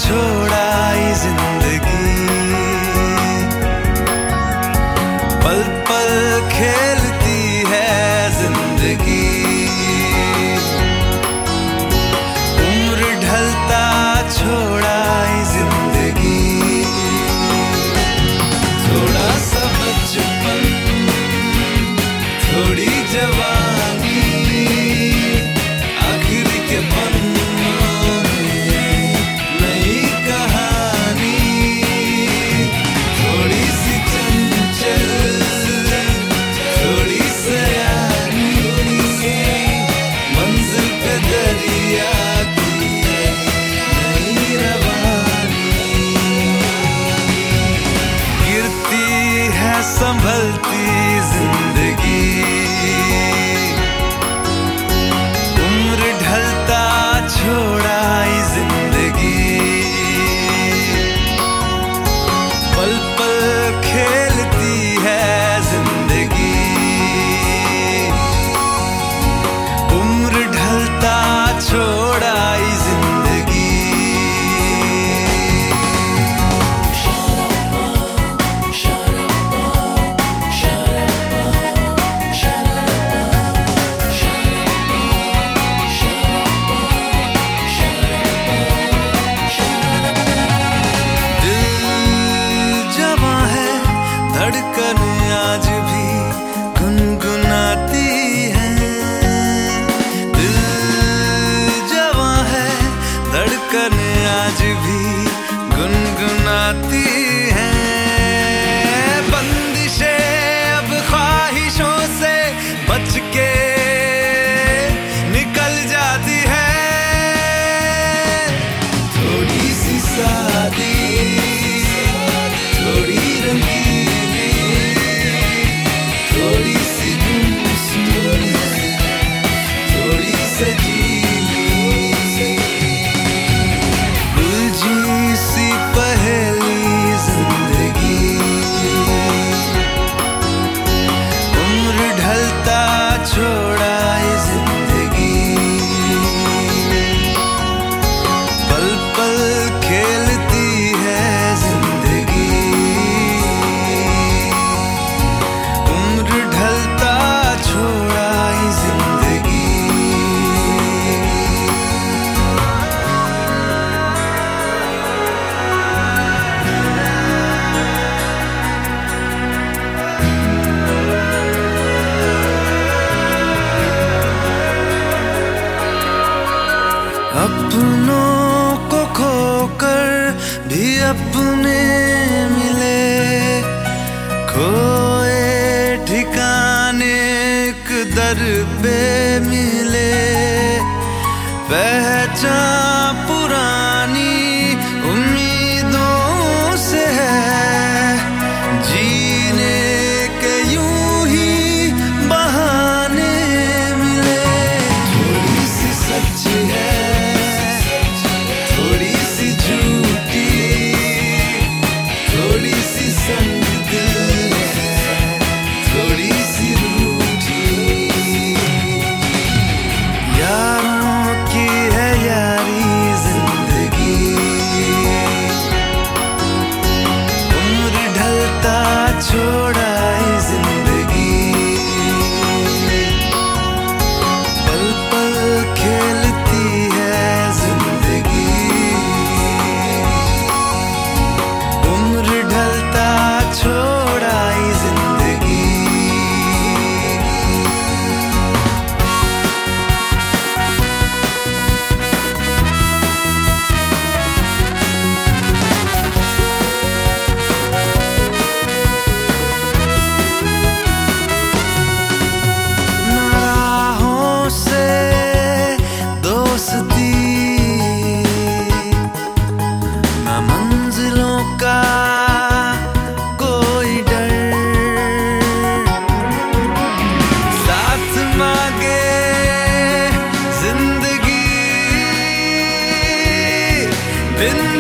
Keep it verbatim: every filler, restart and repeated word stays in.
छोड़ाई जिंदगी, पल पल खेलती है जिंदगी। उम्र ढलता छोड़ाई जिंदगी, थोड़ा सा बचपन, थोड़ी जवानी, आखिर के पन्नों में नई कहानी। थोड़ी सी चंचल, थोड़ी सयानी, मंजिल पे दरिया की नई रवानी। गिरती है संभलती जिंदगी, उम्र ढलता छोड़ाई जिंदगी, पल पल खेलती है जिंदगी। उम्र ढलता छोड़ाई जिंदगी। धड़कन आज भी गुनगुनाती है, दिल जवां है, धड़कन आज भी गुनगुनाती है। बंदिशें अब ख्वाहिशों से बच के निकल जाती है। थोड़ी सी सादी, थोड़ी रंगीली, थोड़ी सी गुमसुम, थोड़ी सजीली, उलझी सी पहेली जिंदगी। उम्र ढलता छोड़ाई जिंदगी, पल पल खेलती है जिंदगी। उम्र ढलता छोड़ाई जिंदगी। अपनों को खोकर भी अपने मिले, खोए ठिकाने एक दर पे मिले। पहचान पुरानी उम्मीदों से है, जीने के यूं ही बहाने मिले। थोड़ी सी सच है, थोड़ी सी झूठी, थोड़ी सी संग दिल है, थोड़ी सी रूठी। यारों की है यारी जिंदगी, उम्र ढलता छोड़ाई जिंदगी, पल पल खेलती है जिंदगी। उम्र ढलता छोड़ाई जिंदगी। न राहों से दोस्ती, न मंजिलों का कोई डर, साथ मांगे जिंदगी बिन